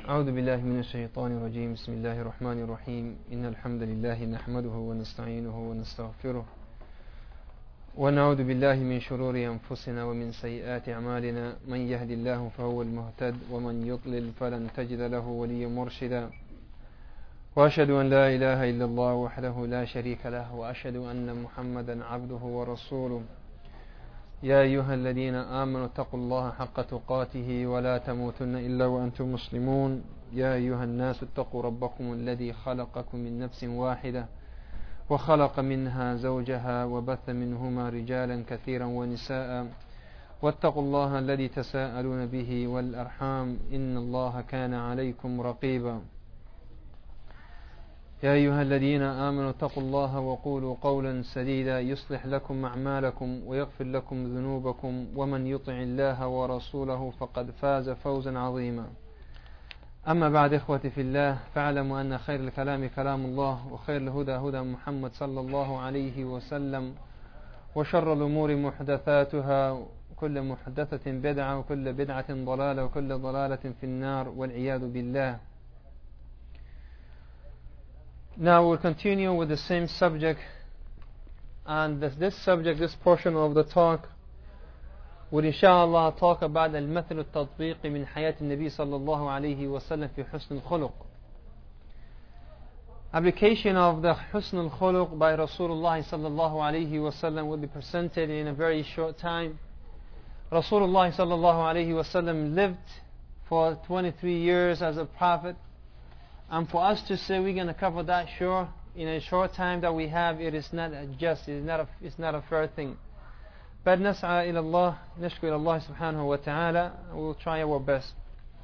أعوذ بالله من الشيطان الرجيم. بسم الله الرحمن الرحيم. إن الحمد لله نحمده ونستعينه ونستغفره ونعوذ بالله من شرور أنفسنا ومن سيئات أعمالنا. من يهد الله فهو المهتد ومن يضلل فلن تجد له وليا مرشدا. وأشهد أن لا إله إلا الله وحده لا شريك له وأشهد أن محمدا عبده ورسوله. يا أيها الذين آمنوا اتقوا الله حق تقاته ولا تموتن إلا وأنتم مسلمون. يا أيها الناس اتقوا ربكم الذي خلقكم من نفس واحدة وخلق منها زوجها وبث منهما رجالا كثيرا ونساء واتقوا الله الذي تساءلون به والأرحام إن الله كان عليكم رقيبا. يا أيها الذين آمنوا اتقوا الله وقولوا قولا سديدا يصلح لكم أعمالكم ويغفر لكم ذنوبكم ومن يطع الله ورسوله فقد فاز فوزا عظيما. أما بعد، إخوتي في الله، فاعلموا أن خير الكلام كلام الله وخير الهدى هدى محمد صلى الله عليه وسلم وشر الأمور محدثاتها وكل محدثة بدعة وكل بدعة ضلالة وكل ضلالة في النار والعياذ بالله. Now we'll continue with the same subject, and this subject, this portion of the talk, will inshallah talk about المثل التطبيقي من حياة النبي صلى الله عليه وسلم في حسن الخلق. Application of the حسن الخلق by Rasulullah صلى الله عليه وسلم will be presented in a very short time. Rasulullah صلى الله عليه وسلم lived for 23 years as a prophet. And for us to say we're going to cover that in a short time that we have, it is not just, it's not a fair thing. But نسعى إلى الله, نشكو إلى الله سبحانه وتعالى, we'll try our best.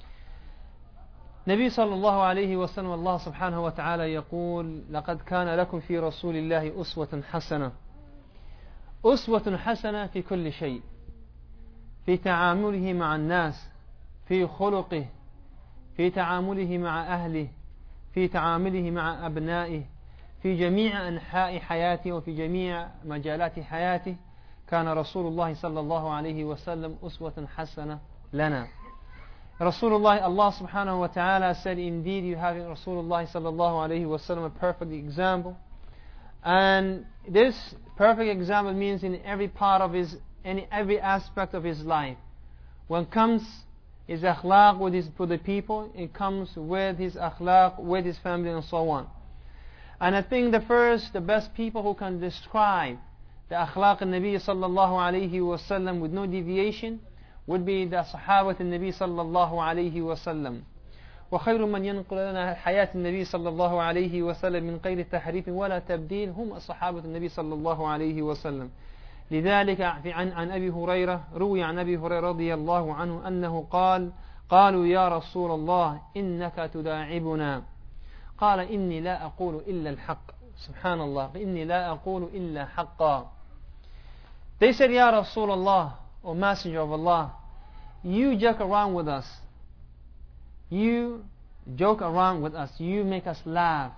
نبي صلى الله عليه وسلم الله سبحانه وتعالى يقول: لقد كان لكم في رسول الله أسوة حسنة. أسوة حسنة في كل شيء، في تعامله مع الناس، في خلقه، في تعامله مع أهله، في تعامله مع أبنائه، في جميع أنحاء حياته وفي جميع مجالات حياته. كان رسول الله صلى الله عليه وسلم أسوة حسنة لنا. Rasulullah, Allah subhanahu wa ta'ala said, indeed you have in Rasulullah sallallahu alayhi wa sallam a perfect example. And this perfect example means in every part of every aspect of his life. When it comes his akhlaq with the people, it comes with his akhlaq with his family and so on. And I think the best people who can describe the akhlaq al-Nabi sallallahu alayhi wa sallam with no deviation would be the Sahabat al-Nabi sallallahu alayhi wa sallam. وخير من ينقل لنا حياة النبي صلى الله عليه وسلم من غير تحريف ولا تبديل هم الصحابة النبي صلى الله عليه وسلم. لذلك عن أبي هريرة روي عن أبي هريرة رضي الله عنه أنه قال: قالوا يا رسول الله إنك تداعبنا. قال: إني لا أقول إلا الحق. سبحان الله، إني لا أقول إلا حقا. They said, Ya Rasulullah, O Messenger of Allah, you joke around with us. You joke around with us. You make us laugh.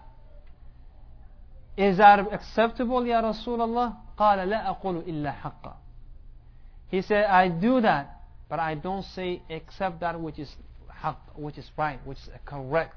Is that acceptable, Ya Rasulullah? قال لا أقول إلا حقا. He said, I do that, but I don't say except that which is haqq, which is right, which is correct.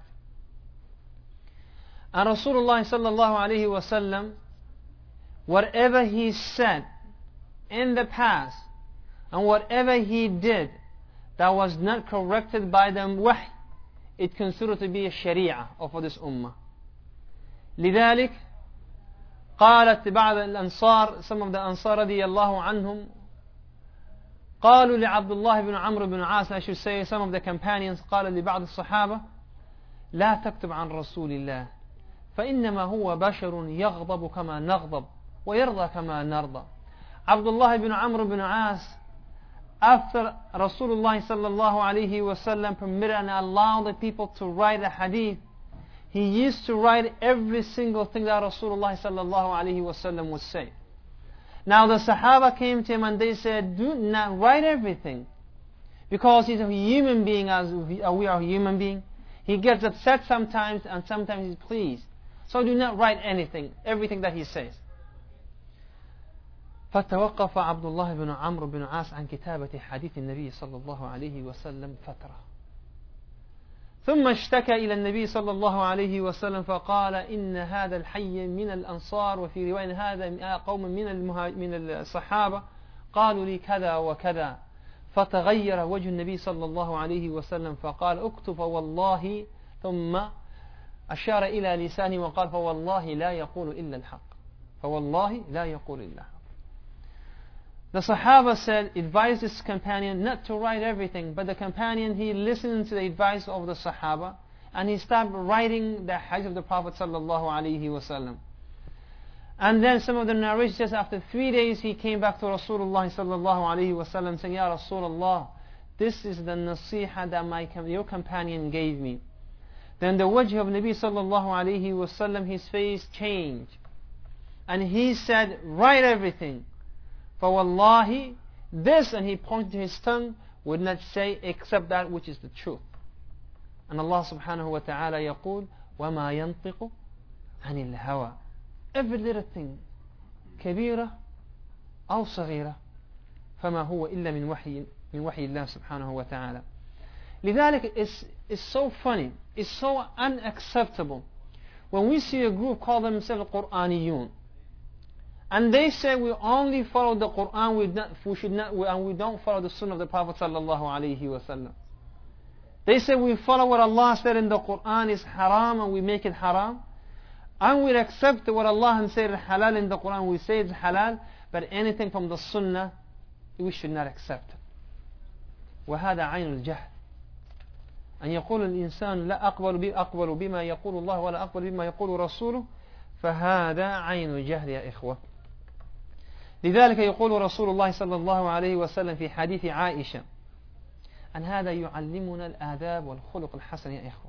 And Rasulullah sallallahu alayhi wa sallam, whatever he said in the past and whatever he did that was not corrected by the wahy, it considered to be a sharia for this ummah. لذلك قالت بعض الأنصار, some of the Ansar رضي الله عنهم, قالوا لعبد الله بن عمرو بن عاص, I should say some of the companions, قال لبعض الصحابة: لا تكتب عن رسول الله فإنما هو بشر يغضب كما نغضب ويرضى كما نرضى. Abdullah ibn Amr ibn As, after Rasulullah sallallahu alayhi wa sallam permitted and allowed the people to write a hadith, he used to write every single thing that Rasulullah sallallahu alayhi wa sallam would say. Now the Sahaba came to him and they said, do not write everything, because he's a human being as we are a human being. He gets upset sometimes and sometimes he's pleased. So do not write everything that he says. فتوقف عبد الله بن عمرو بن عاص عن كتابة حديث النبي صلى الله عليه وسلم فترة. ثم اشتكى إلى النبي صلى الله عليه وسلم فقال إن هذا الحي من الأنصار، وفي رواية هذا قوم من الصحابة قالوا لي كذا وكذا، فتغير وجه النبي صلى الله عليه وسلم فقال اكتب والله، ثم أشار إلى لسانه وقال فوالله لا يقول إلا الحق، فوالله لا يقول إلا الحق. The Sahaba said, advised his companion not to write everything, but the companion, he listened to the advice of the Sahaba, and he stopped writing the hadith of the Prophet sallallahu alaihi wasallam. And then some of the narration says, after 3 days he came back to Rasulullah sallallahu alaihi wasallam saying, Ya Rasulullah, this is the nasiha that your companion gave me. Then the wajh of Nabi sallallahu alaihi wasallam, his face changed, and he said, write everything. فَوَاللَّهِ, this, and he pointed to his tongue, would not say except that which is the truth. And Allah subhanahu wa ta'ala يقول وَمَا يَنطِقُ عَنِ الْهَوَى. Every little thing, كبيرة أو صغيرة, فما هو إلا من وحي الله سبحانه وتعالى. لذلك it's so funny, it's so unacceptable when we see a group call themselves Qur'aniyun, and they say we only follow the Quran, we don't follow the Sunnah of the Prophet sallallahu alaihi wasallam. They say we follow what Allah said in the Quran is haram and we make it haram, and we accept what Allah said is halal in the Quran, we say it's halal, but anything from the Sunnah we should not accept it. وهذا عين الجهل، أن يقول الإنسان لا أقبل بما يقول الله ولا أقبل بما يقول رسوله، فهذا عين الجهل يا إخوة. لذلك يقول رسول الله صلى الله عليه وسلم في حديث عائشة، أن هذا يعلمنا الآداب والخلق الحسن يا إخوة.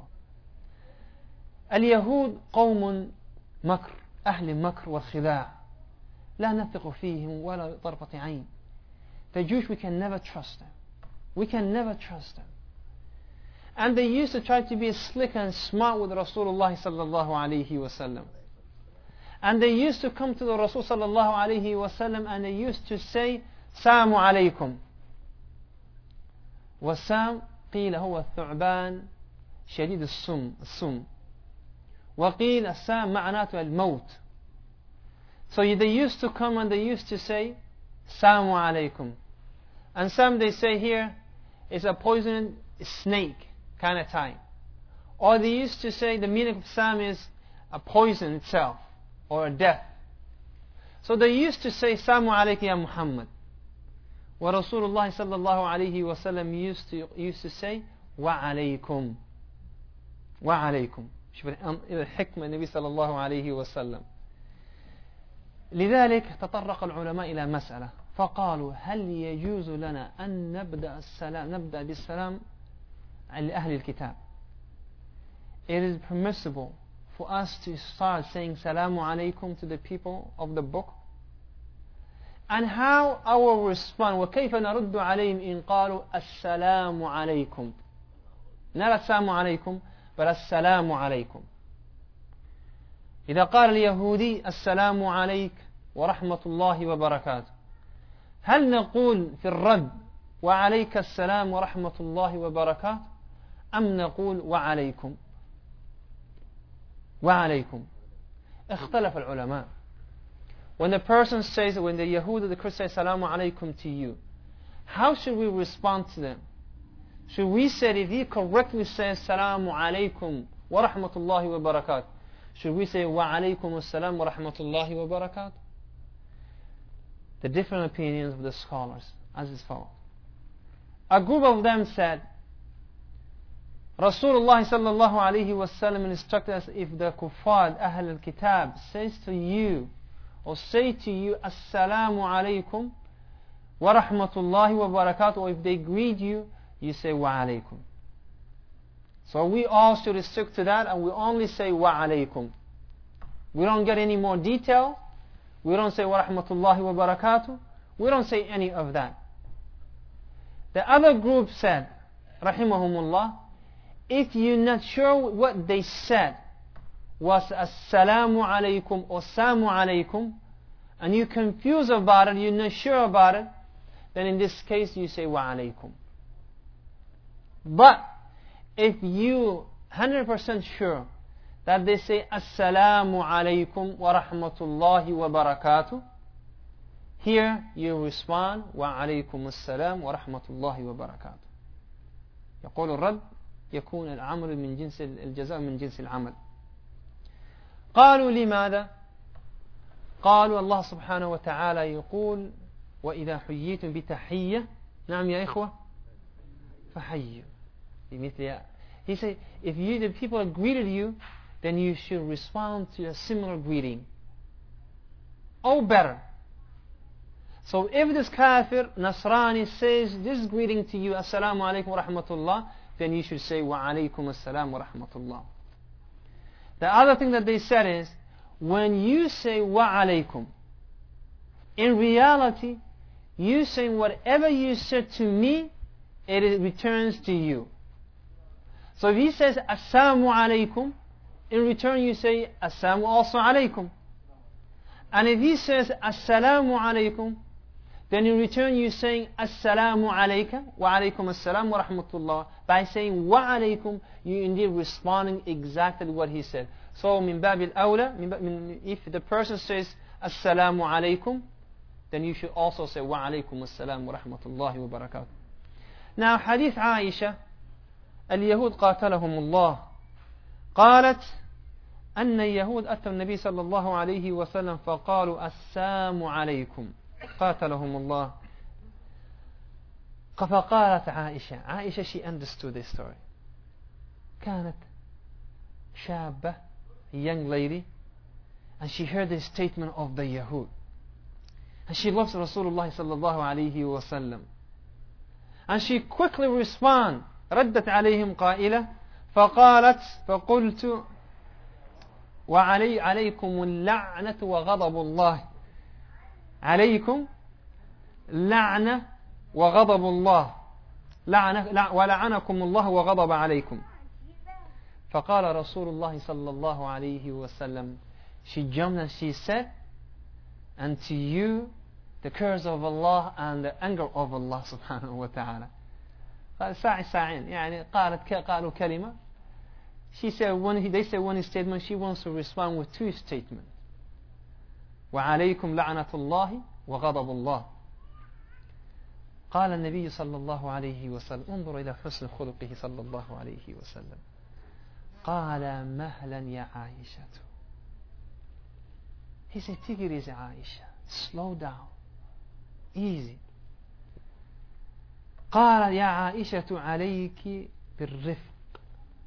اليهود قوم مكر، أهل مكر والخداع، لا نثق فيهم ولا طرفة عين. The Jews, we can never trust them. We can never trust them. And they used to try to be slick and smart with Rasulullah sallallahu alayhi wasallam. And they used to come to the Rasul sallallahu alayhi wasallam and they used to say, Salamu alaykum. والسام قيل هو الثعبان شديد السم وقيل السام معناته الموت. So they used to come and they used to say Salamu alaykum. And some they say here is a poisonous snake kind of type. Or they used to say the meaning of Sam is a poison itself or a death. So they used to say Salamu alayka ya Muhammad. Wa Rasulullah sallallahu alayhi wa sallam used to say wa alaykum. Wa alaykum. شوف الحكمة النبي صلى الله عليه وسلم. لذلك تطرق العلماء إلى مسألة فقالوا هل يجوز لنا أن نبدأ بالسلام لأهل الكتاب. It is permissible for us to start saying Salamu alaykum to the people of the book. And how I will respond, وكيف نرد عليهم إن قالوا السلام عليكم. Not السلام عليكم, but السلام عليكم. إذا قال اليهودي السلام عليك ورحمة الله وبركاته، هل نقول في الرد وعليك السلام ورحمة الله وبركاته، أم نقول وعليكم؟ وعليكم. اختلف العلماء. When the person says, when the Yahud or the Christian say Salamu alaykum to you, how should we respond to them? Should we say, if he correctly says Salamu alaykum wa rahmatullahi wa barakatuh, should we say wa alaykum as-salam wa rahmatullahi wa barakatuh? The different opinions of the scholars as is follows. A group of them said, Rasulullah sallallahu alayhi wa sallam instructed us, if the kuffar, Ahl al-Kitab, says to you, or say to you, Assalamu alaykum wa rahmatullahi wa barakatuh, or if they greet you, you say wa alaykum. So we all should stick to that and we only say wa alaykum. We don't get any more detail. We don't say wa rahmatullahi wa barakatuh. We don't say any of that. The other group said, rahimahumullah, if you're not sure what they said was Assalamu alaykum or Salamu alaykum, and you're confused about it, you're not sure about it, then in this case you say wa alaykum. But if you 100% sure that they say Assalamu alaikum wa rahmatullahi wa barakatuh, here you respond wa alaykum assalam wa rahmatullahi wa barakatuh. يقول الرد يكون العمل من جنس الجزاء من جنس العمل. قالوا لماذا؟ قالوا الله سبحانه وتعالى يقول وإذا حييتم بتحية نعم يا إخوة فحيوا بمثل. He said if the people greeted you, then you should respond to a similar greeting or better. So if this kafir, Nasrani, says this greeting to you, Assalamu alaikum wa rahmatullah, then you should say wa alaikum assalam wa rahmatullah. The other thing that they said is, when you say wa alaikum, in reality, you saying whatever you said to me, it returns to you. So if he says assalamu alaikum, in return you say assalamu also alaikum. And if he says assalamu alaikum, then in return you saying assalamu alayka wa alaykum assalam wa rahmatullah. By saying wa alaykum, you indeed responding exactly what he said. So min babil awla, if the person says assalamu alaykum, then you should also say wa alaykum assalam wa rahmatullahi wa barakatuh. Now hadith Aisha, اليهود قاتلهم الله، قالت أن اليهود أتوا النبي صلى الله عليه وسلم فقالوا السلام عليكم قاتلهم الله. فقالت عائشة she understood this story. كانت شابة, a young lady, and she heard the statement of the Yahud, and she loves Rasulullah صلى الله عليه وسلم, and she quickly responded. ردت عليهم قائلة فقالت فقلت عليكم اللعنة وغضب الله، عليكم لعنة وغضب الله، ولعنكم الله وغضب عليكم. فقال رسول الله صلى الله عليه وسلم, she jumped and she said, and to you the curse of Allah and the anger of Allah subhanahu wa ta'ala. قال ساعين يعني قالوا كلمة. She said they said one statement, she wants to respond with two statements. وعليكم لعنة الله وغضب الله. قال النبي صلى الله عليه وسلم انظر إلى حسن خلقه صلى الله عليه وسلم. قال مهلا يا عائشة. He said take it easy Aisha, slow down, easy. قال يا عائشة عليك بالرفق،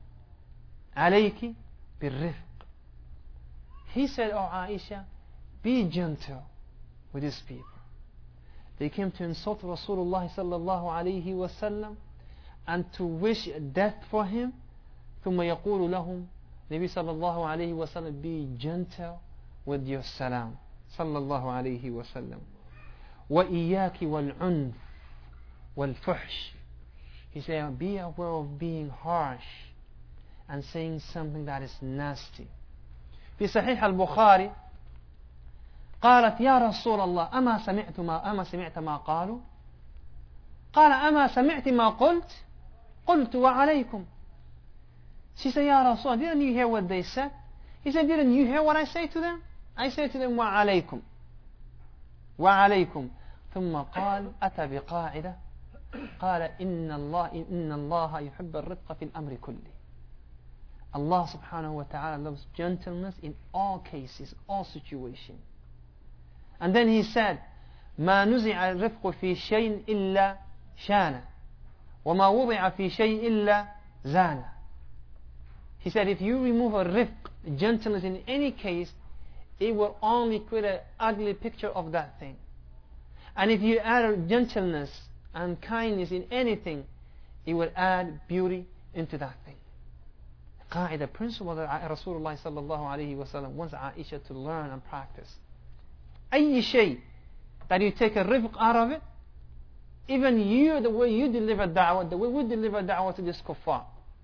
عليك بالرفق. He said, oh Aisha, be gentle with these people. They came to insult Rasulullah sallallahu alayhi wa sallam and to wish death for him. ثم يقول لهم, Nabi sallallahu alayhi wa sallam, be gentle with your salam sallallahu alayhi wa sallam. وإياك والعنف والفحش. He said, be aware of being harsh and saying something that is nasty. في صحيح البخاري قالت يا رسول الله أما سمعت ما قالوا؟ قال أما سمعت ما قلت؟ قلت وعليكم. She said, يا رسول الله, didn't you hear what they said? He said, didn't you hear what I say to them? I say to them وعليكم وعليكم. ثم قال أتى بقاعدة قال إن الله يحب الرفق في الأمر كله. Allah subhanahu wa ta'ala loves gentleness in all cases, all situations. And then he said, ما نزع الرفق في شيء إلا شانه وما وضع في شيء إلا زانه. He said, if you remove a rifq, gentleness in any case, it will only create an ugly picture of that thing. And if you add a gentleness and kindness in anything, it will add beauty into that thing. The principle that Rasulullah sallallahu alayhi wa sallam wants Aisha to learn and practice. أي شيء that you take a rifq out of it, even you, the way you deliver da'wah, the way we deliver da'wah to this kuffar.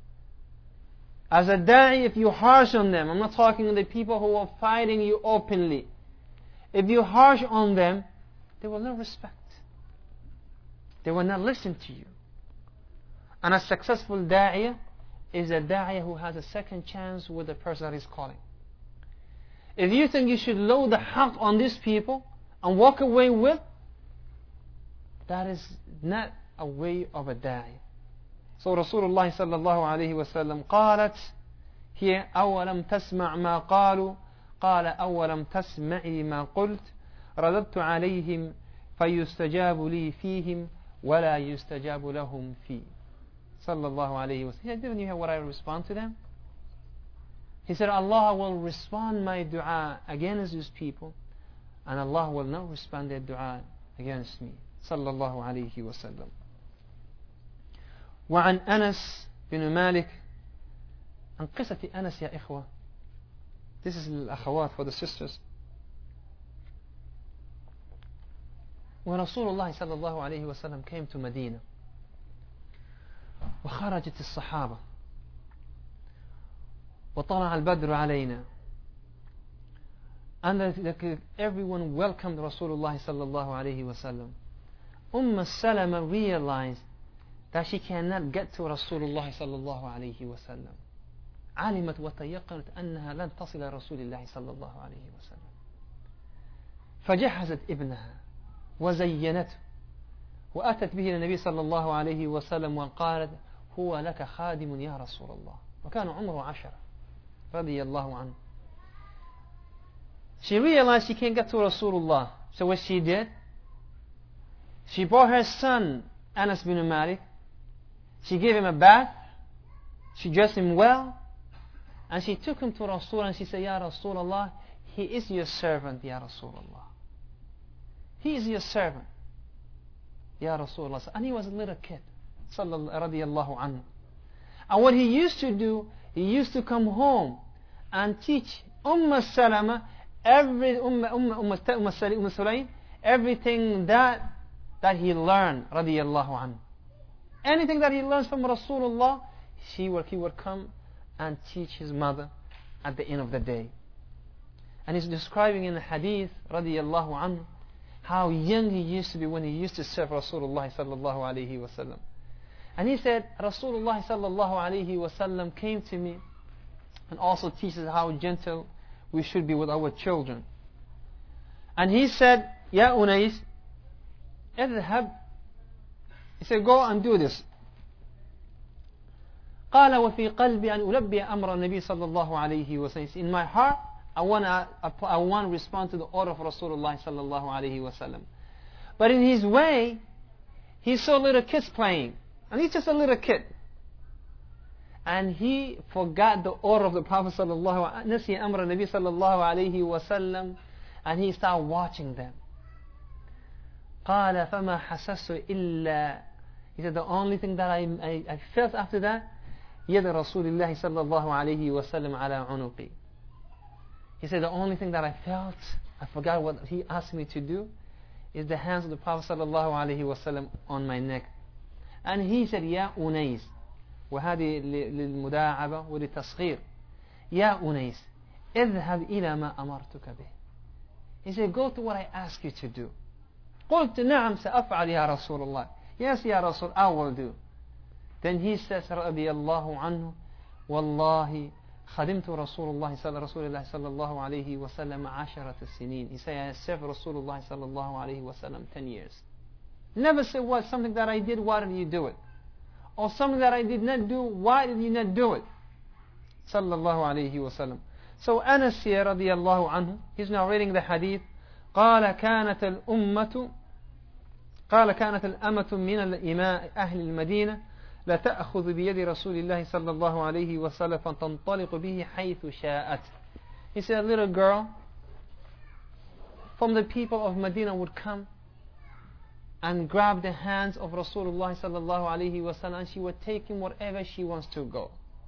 As a da'i, if you harsh on them, I'm not talking to the people who are fighting you openly. If you harsh on them, they will not respect. They will not listen to you. And a successful da'iyah is a da'iyah who has a second chance with the person that is calling. If you think you should load the haqq on these people and walk away with, that is not a way of a da'iyah. So Rasulullah sallallahu alayhi wa sallam قالت here أولم تسمع ما قالوا قال أولم تسمعي ما قلت رددت عليهم فيستجاب لي فيهم ولا يستجاب لهم في. Sallallahu alayhi wa sallam. Didn't you hear what I respond to them? He said, Allah will respond my dua against these people, and Allah will not respond their dua against me. Sallallahu alayhi wa sallam. وعن أنس بن مالك. عن قصة أنس يا إخوة. This is الأخوات for the sisters. When Rasulullah sallallahu alayhi wa sallam came to Medina, وخرجت الصحابة وطلع البدر علينا, and everyone welcomed Rasulullah sallallahu alayhi wa sallam. Salama realized that she cannot get to Rasulullah sallallahu alayhi wa sallam. علمت وتيقنت أنها لن تصل رسول الله صلى الله عليه وسلم. فجهزت ابنها وزينته وأتت به النبي صلى الله عليه وسلم وقالت هو لك خادم يا رسول الله. وكان عمره 10 رضي الله عنه. She realized she can't get to Rasulullah. So what she did, she brought her son Anas bin Malik, she gave him a bath, she dressed him well, and she took him to Rasul and she said, Ya Rasulullah, he is your servant, Ya Rasulullah. He is your servant, Ya Rasulullah. And he was a little kid, radiyallahu anhu. And what he used to do, he used to come home and teach Salama everything that he learned, radiyallahu anhu. Anything that he learns from Rasulullah, he would come and teach his mother at the end of the day. And he's describing in the hadith, radiyallahu anhu, how young he used to be when he used to serve Rasulullah sallallahu alayhi wa sallam. And he said, Rasulullah sallallahu alayhi wa sallam came to me and also teaches how gentle we should be with our children. And he said, Ya Unais, اذهب. He said, go and do this. قال وفي قلبي أن ألبي أمر النبي صلى الله عليه وسلم. In my heart, I want to respond to the order of Rasulullah صلى الله عليه وسلم. But in his way, he saw little kids playing, and he's just a little kid, and he forgot the order of the Prophet صلى الله نسي أمر النبي صلى الله عليه وسلم, and he started watching them. قال فما حسست إلا. He said, the only thing that I felt after that, يد رسول الله صلى الله عليه وسلم على عنقي. He said, the only thing that I felt, I forgot what he asked me to do, is the hands of the Prophet صلى الله عليه وسلم on my neck. And he said, يا أنيس, وهذه للمداعبة وللتصغير. يا أنيس, اذهب إلى ما أمرتك به. He said, go to what I ask you to do. قلت نعم سأفعل يا رسول الله. Yes, يا رسول, I will do. Then he says, رضي الله عنه, والله خدمت رسول الله صلى الله عليه وسلم 10 سنين. He said, I served رسول الله صلى الله عليه وسلم 10 years. Never say, what, something that I did, why did you do it? Or something that I did not do, why did you not do it? صلى الله عليه وسلم. So Anas here, رضي الله عنه, he's narrating the hadith. قال كانت الأمة من الإماء أهل المدينة لا تأخذ بيد رسول الله صلى الله عليه وسلم فتنطلق به حيث شاءت. He said, a little girl from the people of Medina would come and grab the hands of Rasulullah صلى الله عليه وسلم, and she would take him wherever she wants to go.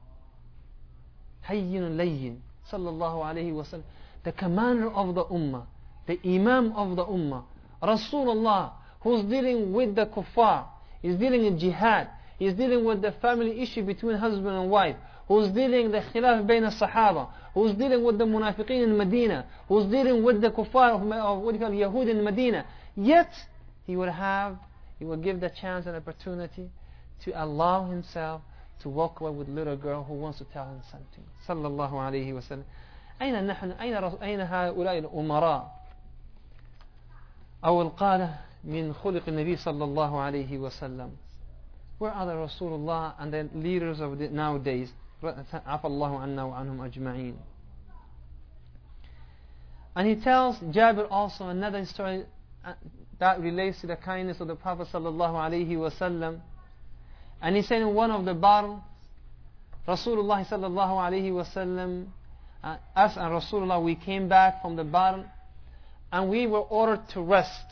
هين لين صلى الله عليه وسلم, the commander of the ummah, the imam of the ummah, Rasulullah, who's dealing with the kuffar, he's dealing in jihad, he's dealing with the family issue between husband and wife, who's dealing the khilaf bain al-sahaba, who's dealing with the munafiqeen in Medina, who's dealing with the kuffar of what you call Yahud in Medina. Yet he would give the chance and opportunity to allow himself to walk away with a little girl who wants to tell him something. Sallallahu alayhi wa sallam. أين هؤلاء الأمراء أو القادة من خلق النبي صلى الله عليه وسلم? Where are the Rasulullah and the leaders of the nowadays? عفى الله عنا وعنهم أجمعين. And he tells Jabir also another story that relates to the kindness of the Prophet sallallahu alaihi wasallam. And he said in one of the battles, Rasulullah sallallahu alaihi wasallam, us and Rasulullah, we came back from the battle and we were ordered to rest.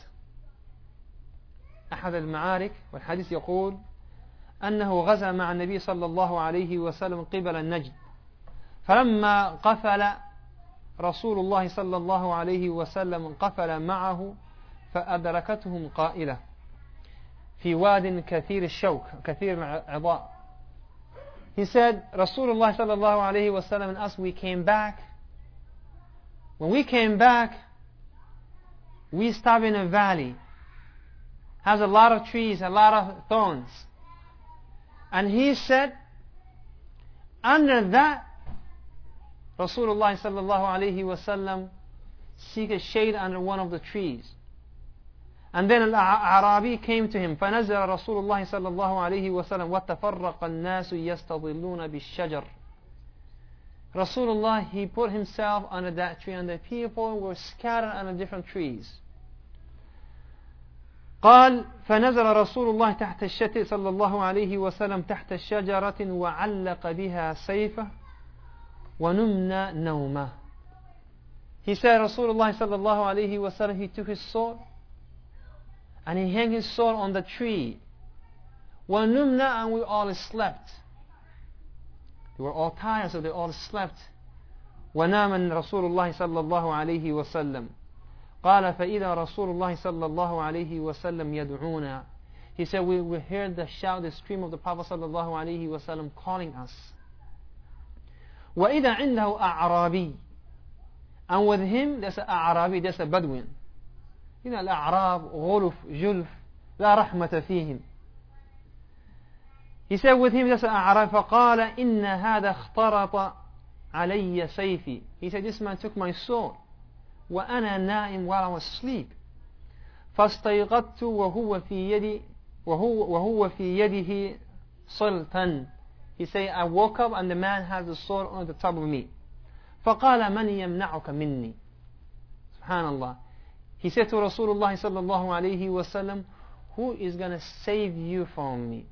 أحد المعارك والحديث يقول أنه غزا مع النبي صلى الله عليه وسلم قبل النجد، فلما قفل رسول الله صلى الله عليه وسلم قفل معه فأدركتهم قائلة في واد كثير الشوك كثير العضاء. He said, Rasulullah صلى الله عليه وسلم and us, we came back. When we came back, we stopped in a valley. Has a lot of trees, a lot of thorns. And he said, under that, Rasulullah sallallahu alayhi wa sallam seek a shade under one of the trees. And then Al-Arabi came to him. فَنَزَلَ رَسُولُ اللَّهِ صَلَّى اللَّهُ عَلَيْهِ وَسَلَّمَ وَتَفَرَّقَ النَّاسُ يَسْتَظِلُّونَ بِالشَّجَرِ. Rasulullah, he put himself under that tree and the people were scattered under different trees. قال فنزل رسول الله تحت الشجرة صلى الله عليه وسلم تحت الشجرة وعلق بها سيفه ونمنا نومه. He said, Rasulullah صلى الله عليه وسلم, he took his sword and he hung his sword on the tree. ونمنا, and we all slept. They were all tired, so they all slept. ونام رسول الله صلى الله عليه وسلم. قال فإذا رسول الله صلى الله عليه وسلم يدعونا. He said, we heard the shout, the scream of the Prophet صلى الله عليه وسلم calling us. وإذا عنده أعرابي. And with him there's an أعرابي, there's a Bedouin. You know, الأعراب غلف جلف لا رحمة فيهم. He said with him there's an أعرابي فقال إن هذا اخترط علي سيفي. He said, this man took my sword. وأنا نائم, while I was asleep. فاستيقظت وهو في يده سلطان. He said, I woke up and the man has the sword on the top of me. فقال من يمنعك مني. Subhanallah. He said to Rasulullah صلى الله عليه وسلم, who is going to save you from me?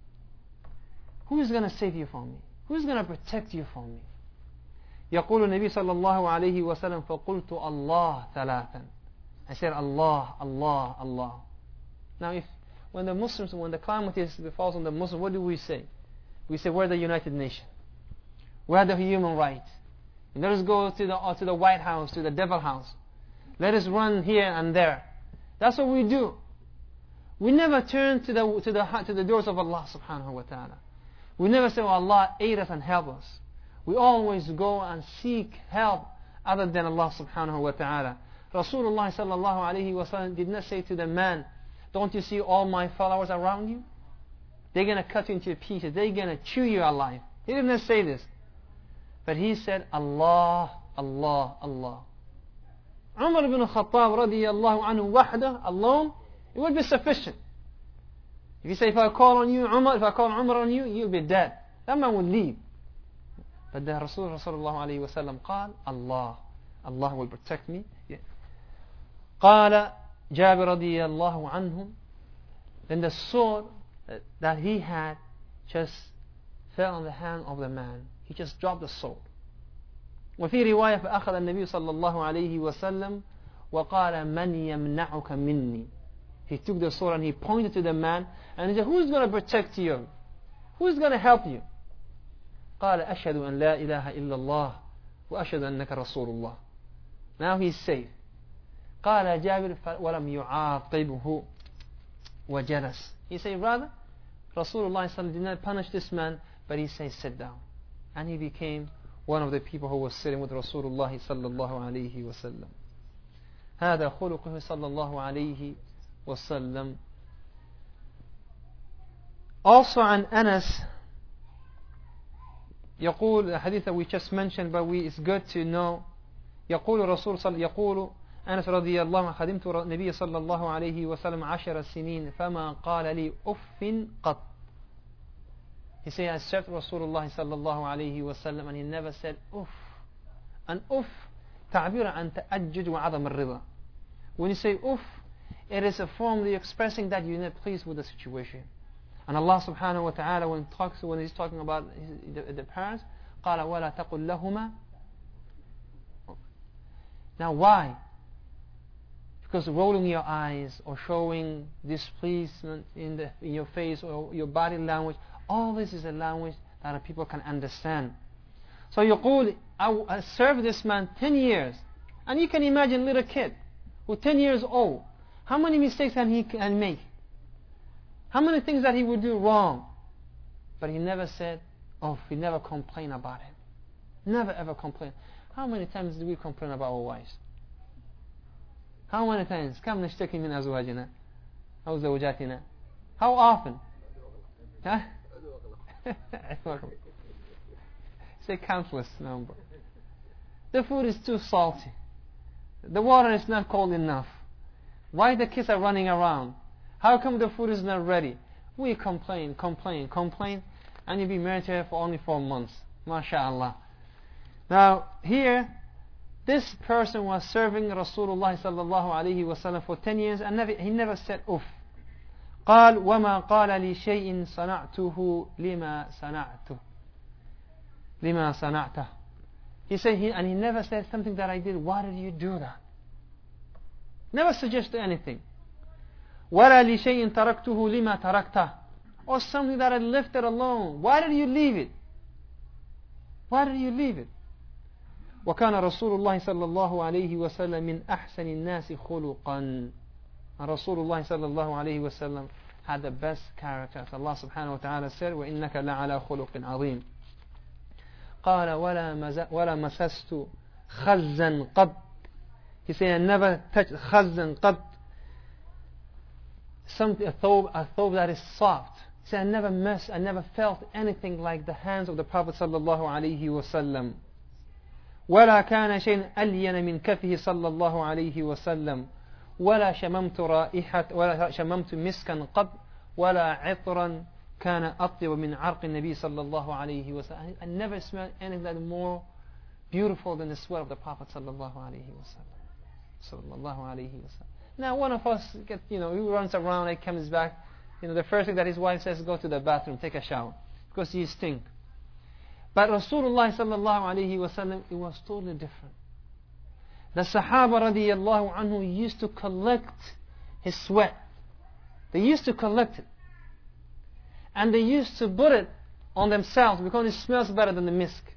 Who is going to save you from me? Who is going to protect you from me? يقول النبي صلى الله عليه وسلم فقلت الله ثلاثا. I said Allah, Allah, Allah. Now when the calamity falls on the Muslims, what do we say? We say, we're the United Nations. We're the human rights. Let us go to the White House, to the Devil House. Let us run here and there. That's what we do. We never turn to the doors of Allah subhanahu wa ta'ala. We never say, oh, Allah, aid us and help us. We always go and seek help other than Allah subhanahu wa ta'ala. Rasulullah sallallahu alayhi wa sallam did not say to the man, don't you see all my followers around you? They're going to cut you into pieces. They're going to chew you alive. He did not say this. But he said, Allah, Allah, Allah. Umar ibn Khattab radiyallahu anhu wahda, alone, it would be sufficient. If you say, if I call on you, Umar, if I call Umar on you, you'll be dead. That man would leave. But the Rasulullah sallallahu alayhi wa sallam قال, Allah, Allah will protect me. Yeah. قال جابر رضي الله عنه. Then the sword that he had just fell on the hand of the man. He just dropped the sword. وفي رواية فأخذ النبي صلى الله عليه وسلم وقال من يمنعك مني. He took the sword and he pointed to the man and he said, who is going to protect you? Who is going to help you? قال أشهد أن لا إله إلا الله وأشهد أنك رسول الله. Now he's safe. قال جابر ولم يعاقبه وجلس. He said, rather, Rasulullah did not punish this man, but he said, sit down. And he became one of the people who was sitting with Rasulullah sallallahu alayhi wa sallam. هذا خلقه صلى الله عليه وسلم. Also عن أنس يقول الحديث that we just mentioned, but it's good to know. يقول أنس رضي الله عنه خدمت النبي صلى الله عليه وسلم 10 سنين فما قال لي أف قط. He said, I served Rasulullah صلى الله عليه وسلم and he never said uff. And uff تعبير عن تأجج وعظم الرضا. When you say uff, it is a form of expressing that you're not pleased with the situation. And Allah subhanahu wa ta'ala when he's talking about the parents, قال ولا تقل لهما. Now why? Because rolling your eyes or showing displeasement in your face or your body language, all this is a language that people can understand. So يقول, I served this man 10 years. And you can imagine a little kid who 10 years old, how many mistakes can he make? How many things that he would do wrong? But he never said, oh, he never complained about it. Never ever complained. How many times do we complain about our wives? How many times? كم نشتكي من أزواجنا أو زوجاتنا? How often? Huh? Say countless number. The food is too salty. The water is not cold enough. Why the kids are running around? How come the food is not ready? We complain, and you be married to her for only 4 months. MashaAllah. Now here, this person was serving Rasulullah sallallahu alayhi wasallam for 10 years and he never said uff. قال وما قال لي شيء صنعته لما صنعته. He said, and he never said something that I did. Why did you do that? Never suggested anything. ولا لشيء تركته لما تركته. Or something that I left it alone. Why did you leave it? Why did you leave it? وكان رسول الله صلى الله عليه وسلم من أحسن الناس خلقا. رسول الله صلى الله عليه وسلم had the best character. Allah subhanahu wa ta'ala said, وإنك لعلى خلق عظيم. قال ولا مسست خزا قط. He said, I never touched خزا قط. A thawb that is soft. He said, I never felt anything like the hands of the Prophet صلى الله عليه وسلم. ولا كان شيء ألين من كفه صلى الله عليه وسلم ولا شممت مسكا قط ولا عطرا كان أطيب من عرق النبي صلى الله عليه وسلم. I never smelled anything that more beautiful than the sweat of the Prophet صلى الله عليه وسلم. صلى الله عليه وسلم. Now one of us he runs around, he comes back, the first thing that his wife says is go to the bathroom, take a shower, because he stink. But Rasulullah sallallahu alayhi wa sallam, it was totally different. The Sahaba radiyallahu anhu used to collect his sweat. They used to collect it. And they used to put it on themselves because it smells better than the misk.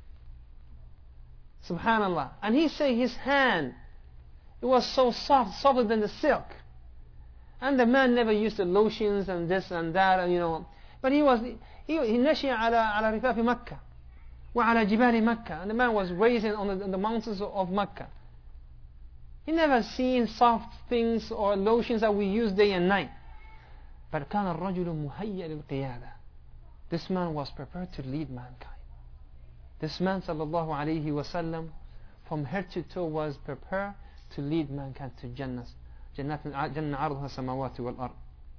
Subhanallah. And he said his hand, it was so soft, softer than the silk. And the man never used the lotions and this and that, But he نشأ على رفاف مكة. وعلى جبال مكة. And the man was raised on the mountains of Mecca. He never seen soft things or lotions that we use day and night. But كان الرجل مهيأ للقيادة. This man was prepared to lead mankind. This man sallallahu alayhi wasallam, from head to toe, was prepared to lead mankind to Jannah. Jannah عرضها السماوات والأرض.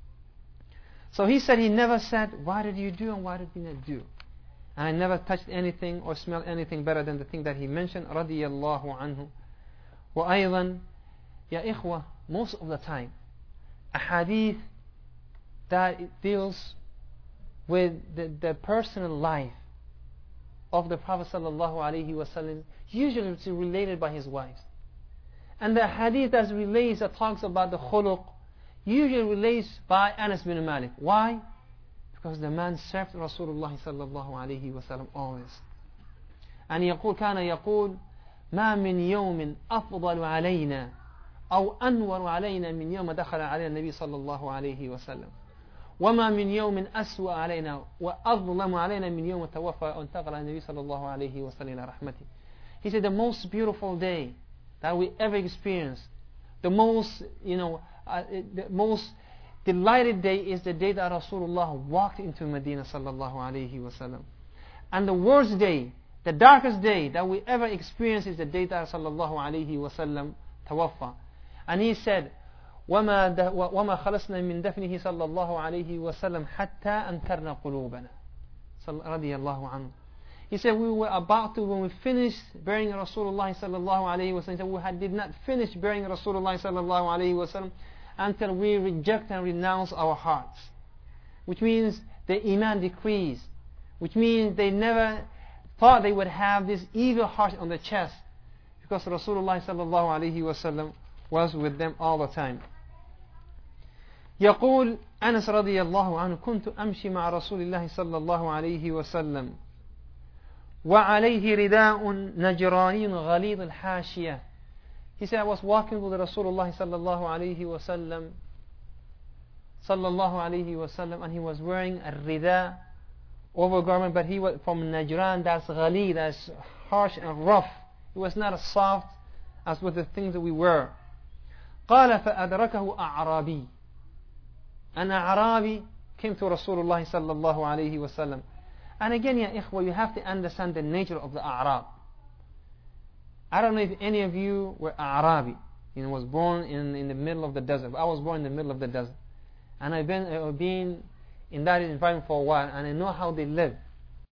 So he said, he never said, why did you do and why did you not do? And I never touched anything or smelled anything better than the thing that he mentioned. رضي الله عنه. وأيضا يا إخوة, most of the time a hadith that deals with the personal life of the Prophet sallallahu alaihi wasallam, usually it's related by his wives. And the hadith that relates, that talks about the khuluq, usually relates by Anas bin Malik. Why? Because the man served Rasulullah sallallahu alayhi wa sallam always. And كان يقول ما من يوم أفضل علينا أو أنور علينا من يوم دخل علينا النبي صلى الله عليه وسلم وما من يوم أسوأ علينا وأظلم علينا من يوم توفى وانتقل النبي صلى الله عليه وسلم إلى رحمته. He said the most beautiful day that we ever experienced, the most delighted day is the day that Rasulullah walked into Medina sallallahu alayhi wasallam. And the worst day, the darkest day that we ever experienced is the day that sallallahu alayhi wa sallam tawaffa. And he said, وَمَا خَلَصْنَا مِن دَفْنِهِ صلى الله عليه وسلم حتى أنكرنا قلوبنا. رضي الله عنه. He said we were about to, when we finished burying Rasulullah sallallahu alayhi wa sallam, we did not finish burying Rasulullah sallallahu alayhi wa sallam until we reject and renounce our hearts. Which means the iman decreased. Which means they never thought they would have this evil heart on the chest, because Rasulullah sallallahu alayhi wa sallam was with them all the time. يقول أنس رضي الله عنه كنت أمشي مع رسول الله صلى الله عليه وسلم وعليه رداء نجراني غليظ الحاشية. He said, I was walking with Rasulullah صلى الله عليه وسلم and he was wearing a rida, overgarment, but he was from Najran, that's ghalid, that's harsh and rough. It was not as soft as with the things that we wear. قال فأدركه أعرابي. An Arabi came to Rasulullah sallallahu alayhi wasallam. And again, ya ikhwa, you have to understand the nature of the Arab. I don't know if any of you were Arabi, was born in the middle of the desert. I was born in the middle of the desert. And I've been in that environment for a while, and I know how they live.